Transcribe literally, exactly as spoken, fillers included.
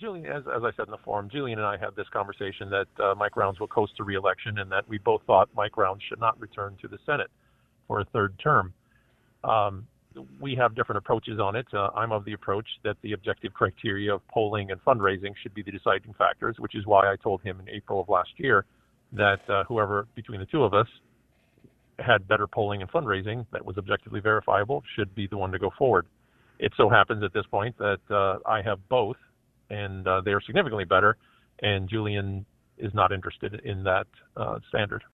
Julian, as, as I said in the forum, Julian and I had this conversation that uh, Mike Rounds will coast to re-election, and that we both thought Mike Rounds should not return to the Senate for a third term. Um, we have different approaches on it. Uh, I'm of the approach that the objective criteria of polling and fundraising should be the deciding factors, which is why I told him in April of last year that uh, whoever between the two of us had better polling and fundraising that was objectively verifiable should be the one to go forward. It so happens at this point that uh, I have both, and uh, they are significantly better, and Julian is not interested in that uh, standard.